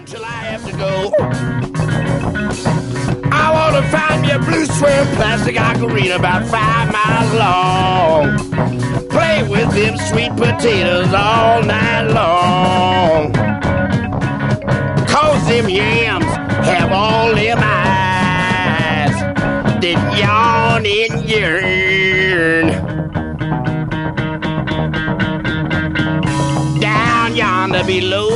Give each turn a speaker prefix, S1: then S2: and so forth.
S1: till I have to go. I want to find me a blue suede plastic ocarina about 5 miles long. Play with them sweet potatoes all night long. Cause them yams have all them eyes that yawn and yearn. Down yonder below